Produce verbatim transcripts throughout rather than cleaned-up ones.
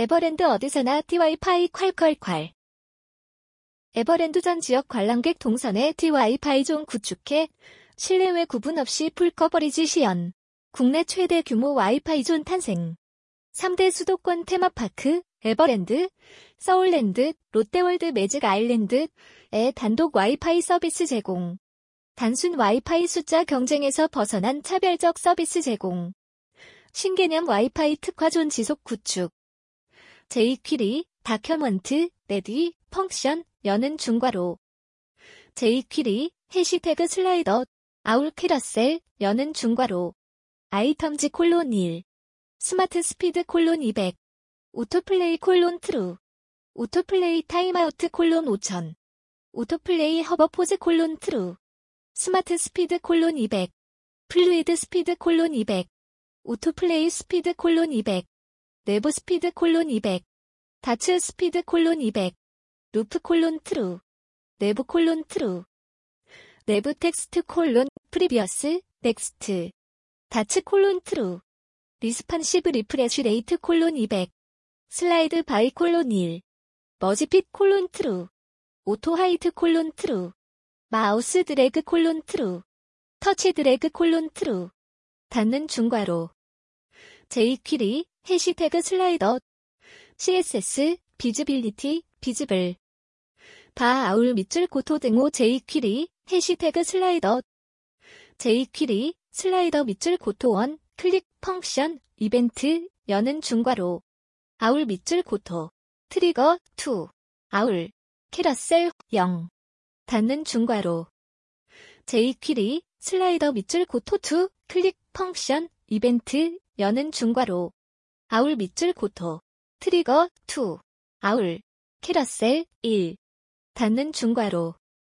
에버랜드 어디서나 T-와이파이 콸콸콸. 에버랜드 전 지역 관람객 동선에 T-와이파이 존 구축해 실내외 구분 없이 풀커버리지 시연. 국내 최대 규모 와이파이 존 탄생. 삼 대 수도권 테마파크, 에버랜드, 서울랜드, 롯데월드 매직 아일랜드에 단독 와이파이 서비스 제공. 단순 와이파이 숫자 경쟁에서 벗어난 차별적 서비스 제공. 신개념 와이파이 특화존 지속 구축. 제이퀴리, 다큐먼트, 레디, 펑션, 여는 중괄호. 제이퀴리, 해시태그 슬라이더, 아울 캐러셀, 여는 중괄호. 아이텀즈 콜론 일. 스마트 스피드 콜론 이백. 오토플레이 콜론 트루. 오토플레이 타임아우트 콜론 오천. 오토플레이 허버포즈 콜론 트루. 스마트 스피드 콜론 이백. 플루이드 스피드 콜론 이백. 오토플레이 스피드 콜론 이백. 내부 스피드 콜론 이백. 다츠 스피드 콜론 이백. 루프 콜론 트루. 내부 콜론 트루. 내부 텍스트 콜론 프리비어스 넥스트. 다츠 콜론 트루. 리스판시브 리프레쉬 레이트 콜론 이백. 슬라이드 바이 콜론 일. 머지핏 콜론 트루. 오토 하이트 콜론 트루. 마우스 드래그 콜론 트루. 터치 드래그 콜론 트루. 닫는 중괄호. 제이퀴리, 해시태그 슬라이더. 씨에스에스, 비즈빌리티, 비즈블. 바 아울 밑줄 고토 등호 제이퀴리, 해시태그 슬라이더. 제이퀴리, 슬라이더 밑줄 고토 원, 클릭, 펑션, 이벤트, 여는 중괄호. 아울 밑줄 고토. 트리거, 이. 아울. 캐러셀, 영. 닫는 중괄호. 제이퀴리, 슬라이더 밑줄 고토 이, 클릭, 펑션, 이벤트, 여는 중괄호. 아울 밑줄 고토. 트리거, 이. 아울. 캐러셀, 일. 닫는 중괄호.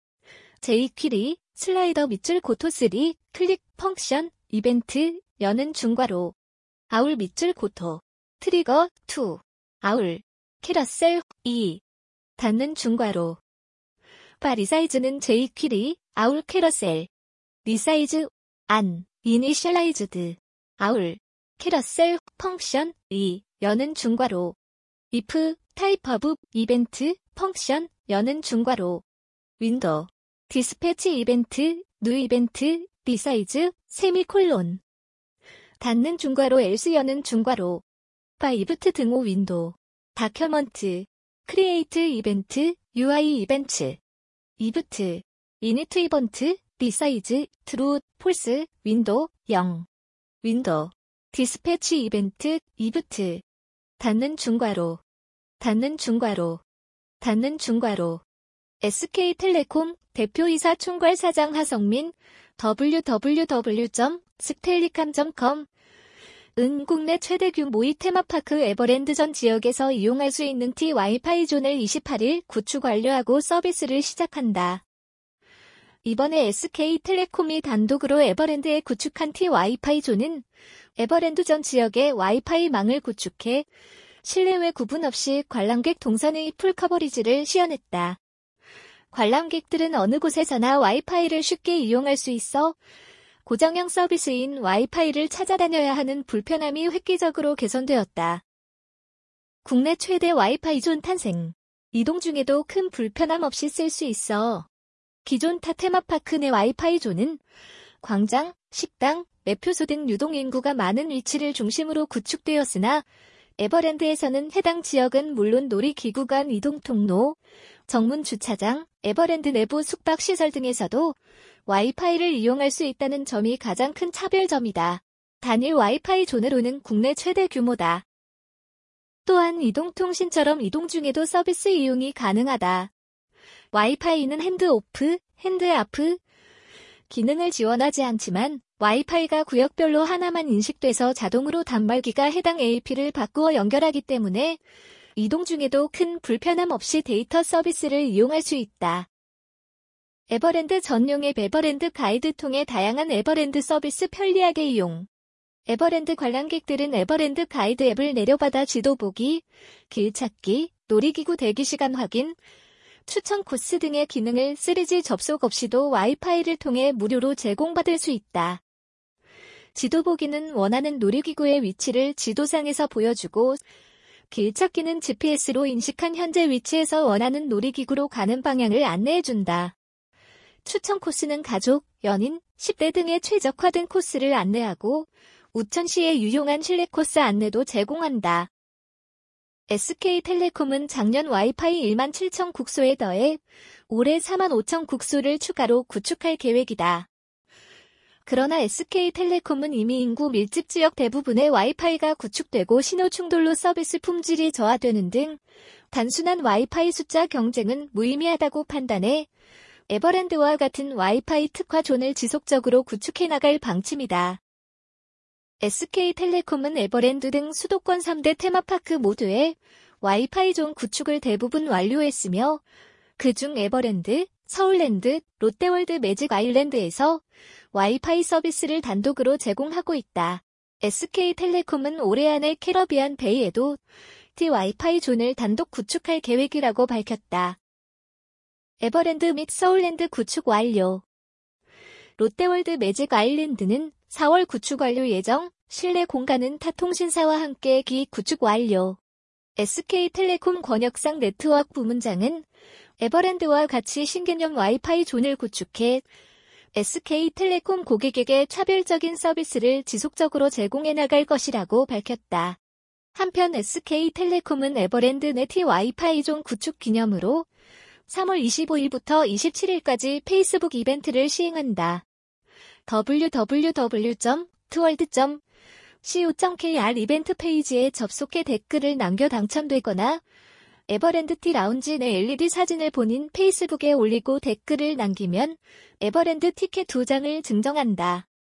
제이퀴리, 슬라이더 밑줄 고토 삼, 클릭, 펑션, 이벤트, 여는 중괄호. 아울 밑줄 고토. 트리거, 이. 아울. 캐러셀, 이. 닫는 중괄호. 바 리사이즈는 제이퀴리, 아울 캐러셀. 리사이즈, 안, 이니셜라이즈드. 아울. 캐러셀, 펑션, 이, 여는 중괄호. if, 타입 오브, 이벤트, 펑션, 여는 중괄호. 윈도. 디스패치 이벤트, 뉴 이벤트, 리사이즈, 세미콜론. 닫는 중괄호 else 여는 중괄호. 바 이브트 등호 윈도. 다큐먼트. 크리에이트 이벤트, 유아이 이벤트. 이브트. 이니트 이번트, 리사이즈, 트루, 폴스, 윈도, 영. 윈도. 디스패치 이벤트, 이브트. 닫는 중괄호. 닫는 중괄호. 닫는 중괄호. 에스케이텔레콤 대표이사 총괄 사장 하성민 더블유 더블유 더블유 점 스텔리캄 점 컴 은 국내 최대 규모의 테마파크 에버랜드 전 지역에서 이용할 수 있는 T-와이파이 존을 이십팔 일 구축 완료하고 서비스를 시작한다. 이번에 에스케이텔레콤이 단독으로 에버랜드에 구축한 T-와이파이 존은 에버랜드 전 지역의 와이파이 망을 구축해 실내외 구분 없이 관람객 동선의 풀커버리지를 시연했다. 관람객들은 어느 곳에서나 와이파이를 쉽게 이용할 수 있어 고정형 서비스인 와이파이를 찾아다녀야 하는 불편함이 획기적으로 개선되었다. 국내 최대 와이파이 존 탄생. 이동 중에도 큰 불편함 없이 쓸 수 있어. 기존 타 테마파크 내 와이파이 존은 광장, 식당, 매표소 등 유동인구가 많은 위치를 중심으로 구축되었으나 에버랜드에서는 해당 지역은 물론 놀이기구 간 이동통로, 정문 주차장, 에버랜드 내부 숙박시설 등에서도 와이파이를 이용할 수 있다는 점이 가장 큰 차별점이다. 단일 와이파이 존으로는 국내 최대 규모다. 또한 이동통신처럼 이동 중에도 서비스 이용이 가능하다. 와이파이는 핸드오프, 핸드아프 기능을 지원하지 않지만 와이파이가 구역별로 하나만 인식돼서 자동으로 단말기가 해당 에이피를 바꾸어 연결하기 때문에 이동 중에도 큰 불편함 없이 데이터 서비스를 이용할 수 있다. 에버랜드 전용 앱 에버랜드 가이드 통해 다양한 에버랜드 서비스 편리하게 이용. 에버랜드 관람객들은 에버랜드 가이드 앱을 내려받아 지도 보기, 길 찾기, 놀이기구 대기시간 확인, 추천 코스 등의 기능을 쓰리지 접속 없이도 와이파이를 통해 무료로 제공받을 수 있다. 지도 보기는 원하는 놀이기구의 위치를 지도상에서 보여주고 길찾기는 지피에스로 인식한 현재 위치에서 원하는 놀이기구로 가는 방향을 안내해준다. 추천 코스는 가족, 연인, 십 대 등의 최적화된 코스를 안내하고 우천시에 유용한 실내 코스 안내도 제공한다. 에스케이텔레콤은 작년 와이파이 일만 칠천 국소에 더해 올해 사만 오천 국소를 추가로 구축할 계획이다. 그러나 에스케이텔레콤은 이미 인구 밀집 지역 대부분의 와이파이가 구축되고 신호 충돌로 서비스 품질이 저하되는 등 단순한 와이파이 숫자 경쟁은 무의미하다고 판단해 에버랜드와 같은 와이파이 특화 존을 지속적으로 구축해 나갈 방침이다. 에스케이텔레콤은 에버랜드 등 수도권 삼 대 테마파크 모두에 와이파이 존 구축을 대부분 완료했으며 그중 에버랜드, 서울랜드, 롯데월드 매직 아일랜드에서 와이파이 서비스를 단독으로 제공하고 있다. 에스케이텔레콤은 올해 안에 캐러비안 베이에도 T 와이파이 존을 단독 구축할 계획이라고 밝혔다. 에버랜드 및 서울랜드 구축 완료. 롯데월드 매직 아일랜드는 사월 구축 완료 예정, 실내 공간은 타 통신사와 함께 기 구축 완료. 에스케이텔레콤 권혁상 네트워크 부문장은 에버랜드와 같이 신개념 와이파이 존을 구축해 에스케이텔레콤 고객에게 차별적인 서비스를 지속적으로 제공해 나갈 것이라고 밝혔다. 한편 에스케이텔레콤은 에버랜드 내 T 와이파이 존 구축 기념으로 삼월 이십오일부터 이십칠일까지 페이스북 이벤트를 시행한다. 더블유 더블유 더블유 점 트월드 점 씨오 점 케이알 이벤트 페이지에 접속해 댓글을 남겨 당첨되거나 에버랜드 T 라운지 내 엘이디 사진을 본인 페이스북에 올리고 댓글을 남기면 에버랜드 티켓 두 장을 증정한다.